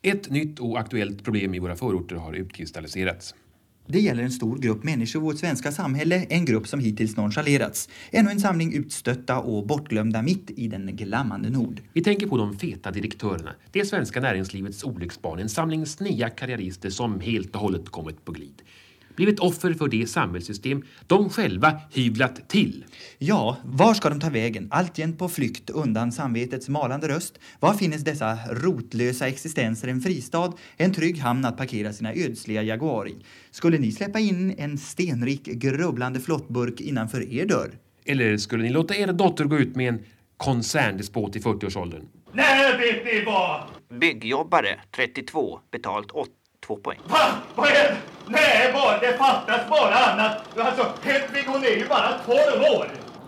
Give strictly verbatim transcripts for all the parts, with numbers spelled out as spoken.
Ett nytt och aktuellt problem i våra förorter har utkristalliserats. Det gäller en stor grupp människor i vårt svenska samhälle, en grupp som hittills nonchalerats. Ännu en samling utstötta och bortglömda mitt i den glammande nord. Vi tänker på de feta direktörerna, det svenska näringslivets olycksbarn, en samling snea karriärister som helt och hållet kommit på glid. Blivit offer för det samhällssystem de själva hyvlat till. Ja, var ska de ta vägen? Alltjämt på flykt undan samvetets malande röst. Var finnes dessa rotlösa existenser en fristad, en trygg hamn att parkera sina ödsliga Jaguar i? Skulle ni släppa in en stenrik, grubblande flottburk innanför er dörr? Eller skulle ni låta er dotter gå ut med en koncerndespot i fyrtioårsåldern? Nej, vet ni vad? Byggjobbare, trettiotvå, betalt åtta. Två poäng. Va? Vad är det? Nej, bara, det fattas bara annat. Alltså, Hedvig, hon är ju bara tolv år.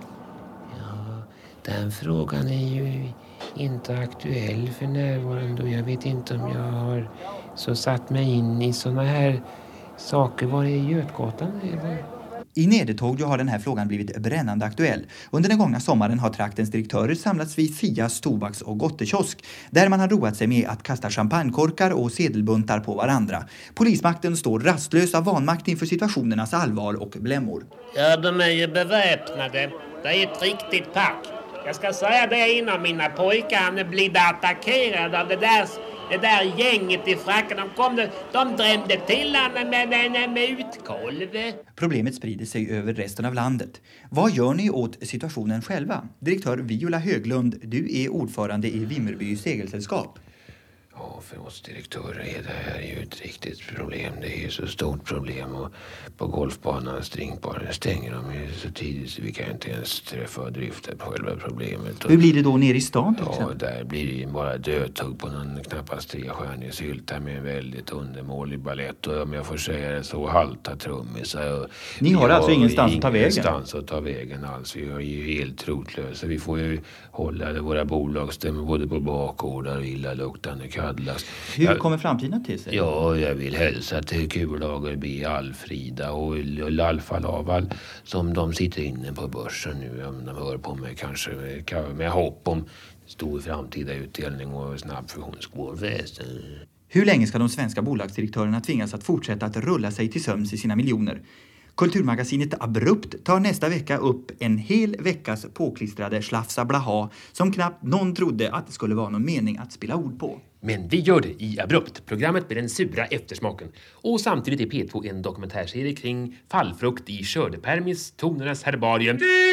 Ja, den frågan är ju inte aktuell för närvarande och jag vet inte om jag har så satt mig in i såna här saker. Var är Götgatan? Eller? I Nedertåg har den här frågan blivit brännande aktuell. Under den gångna sommaren har traktens direktörer samlats vid Fias tobaks- och gottekiosk där man har roat sig med att kasta champagnekorkar och sedelbuntar på varandra. Polismakten står rastlös av vanmakt inför situationernas allvar och blämmor. Ja, de är ju beväpnade. Det är ett riktigt pack. Jag ska säga det innan mina pojkar han blir attackerade av det där, det där gänget i fracken. De kom, de drämde till honom med, med, med, med utkolv. Problemet sprider sig över resten av landet. Vad gör ni åt situationen själva? Direktör Viola Höglund, du är ordförande i Vimmerby segelsällskap. Ja, för oss direktörer är det här ju ett riktigt problem. Det är ju så stort problem och på golfbanan, stringbanan stänger de ju så tidigt så vi kan inte ens träffa och drifta på själva problemet. Hur blir det då nere i stan till Ja, exempel? där blir det ju bara dödtugg på någon knappast trestjärnig sylta med en väldigt undermålig ballett och om jag får säga det så halta trummisar. Ni har alltså ingenstans att ta vägen? Ingenstans att ta vägen alls. Vi är ju helt rotlösa. Vi får ju hålla våra bolagsstämmor både på bakgårdar och illaluktande Cadillacs. Hur jag, kommer framtiden till sig? Ja, jag vill hälsa till Q-lager B, Alfrida och Alfa Laval som de sitter inne på börsen nu. Om de hör på mig kanske med, med hopp om stor framtida utdelning och snabb fusionsspårväsen. Hur länge ska de svenska bolagsdirektörerna tvingas att fortsätta att rulla sig till sömns i sina miljoner? Kulturmagasinet Abrupt tar nästa vecka upp en hel veckas påklistrade slafsa blaha som knappt någon trodde att det skulle vara någon mening att spela ord på. Men vi gör det i Abrupt, programmet med den sura eftersmaken. Och samtidigt är P två en dokumentärserie kring fallfrukt i skördepermis, tonernas herbarium.